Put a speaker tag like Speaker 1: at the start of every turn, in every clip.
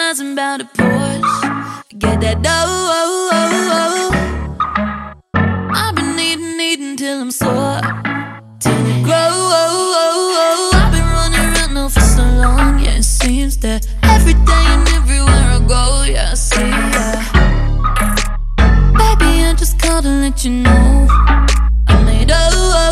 Speaker 1: fantasizing about a Porsche. Get that dough. I've been eating till I'm sore, till it grow. I've been running around now for so long. Yeah, it seems that every day and everywhere I go, yeah, I see, yeah. Baby, I just called to let you know I made up.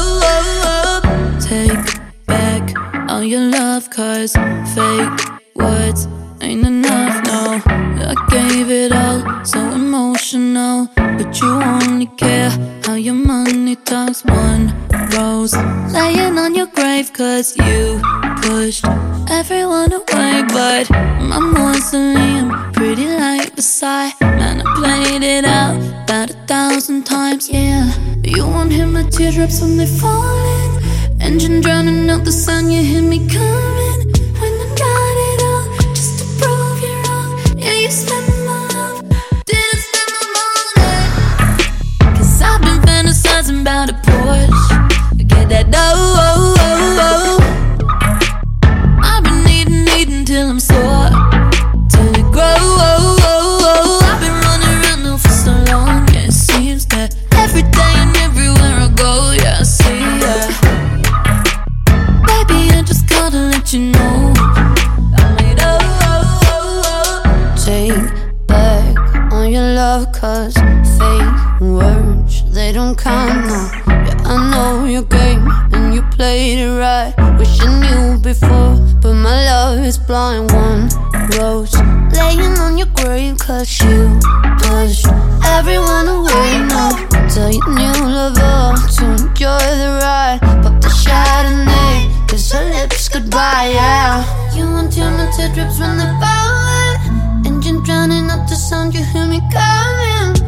Speaker 1: Take back all your love, cause fake words ain't enough, no. I gave it all, so emotional, but you only care how your money talks. One rose laying on your grave, cause you pushed everyone away. But my mausoleum, pretty like Versailles. Man, I played it out about 1,000 times, yeah. You won't hear my teardrops when they're falling. Engine drowning out the sun, you hear me coming. When I got it all, just to prove you wrong. Yeah, you spent my love, didn't spend my money. Cause I've been fantasizing about a Porsche. Get that dough. I've been eating till I'm sore, till it grow. I've been running around now for so long. Yeah, it seems that every day and everywhere I go, yeah, I see, yeah. Baby, I just called to let you know I made up.
Speaker 2: Take back on your love, cause fake words, they don't count now. Yeah, I know your game and you played it right. Wish I knew before, but my love is blind. One rose laying on your grave, cause you pushed everyone away now. Tell your new lover to enjoy the ride. Pop the Chardonnay, cause her lips goodbye, yeah. You want your teardrops when they're falling. Engine drowning out the sound, you hear me coming.